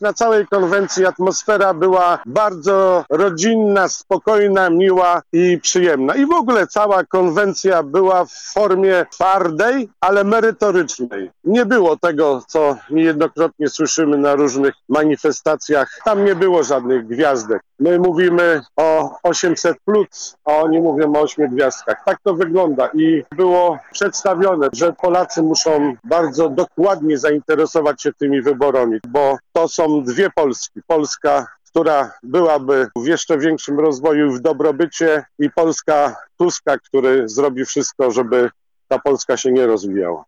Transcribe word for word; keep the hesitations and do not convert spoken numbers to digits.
Na całej konwencji atmosfera była bardzo rodzinna, spokojna, miła i przyjemna. I w ogóle cała konwencja była w formie twardej, ale merytorycznej. Nie było tego, co niejednokrotnie słyszymy na różnych manifestacjach. Tam nie było żadnych gwiazdek. My mówimy o osiemset plus, a oni mówią o ośmiu gwiazdkach. Tak to wygląda i było przedstawione, że Polacy muszą bardzo dokładnie zainteresować się tymi wyborami, bo to są dwie Polski. Polska, która byłaby w jeszcze większym rozwoju, w dobrobycie, i Polska Tuska, który zrobi wszystko, żeby ta Polska się nie rozwijała.